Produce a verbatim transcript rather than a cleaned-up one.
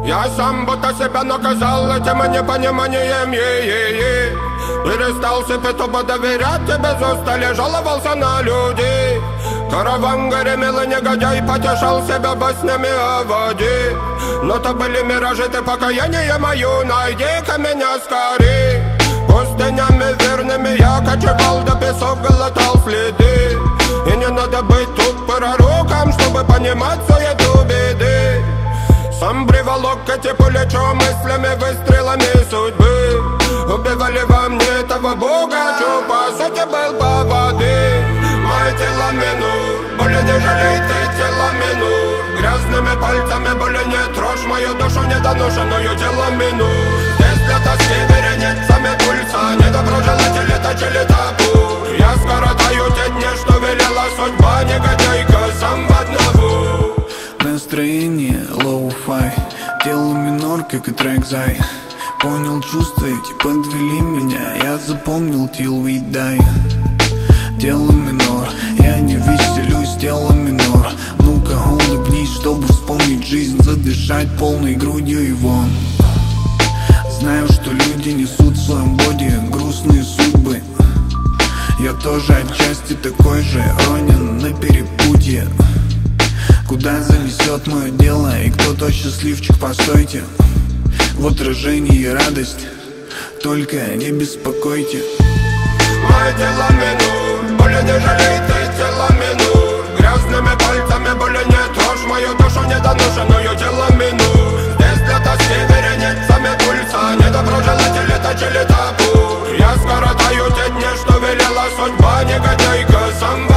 Я сам будто себя наказал этим непониманием, е-е-е. Перестал себе тупо доверять, тебе без устали жаловался на людей. Караван гремел и негодяй потешал себя баснями о воде. Но то были миражи, ты покаяние мою, найди-ка меня скорей. Пустынями верными я кочевал, до песок глотал следы. И не надо быть тут пророком, чтобы понимать суету беды. Сам приволок эти плечо мыслями, выстрелами судьбы. Убивали во мне этого бога, что по сути был по воды. Мое тело минут, более не жалей ты тело минут. Грязными пальцами более не трожь мою душу недоношенную тело минут. Здесь для тоски вереницами пульса, недоброжелатели точили табу. Я скоротаю те дни, что велела судьба, негодяйка сам в одного. Настроение лоу-фай, тело минор, как и трек Зай. Понял, чувства эти подвели меня, я запомнил till we die. Тело минор, я не веселюсь, тело минор. Ну-ка улыбнись, чтобы вспомнить жизнь, задышать полной грудью и вон. Знаю, что люди несут в своем боди грустные судьбы. Я тоже отчасти такой же, ронен на перепутье. Куда занесет мое дело и кто тот счастливчик, постойте. В отражении радость, только не беспокойте. Мое тело минут, более не жалей ты тело минут. Грязными пальцами более не трожь мою душу недоношенную тело минут. Здесь для тоски вереницами пульса, недоброжелатели точили табу. Я скоротаю те дни, что велела судьба, негодяйка сам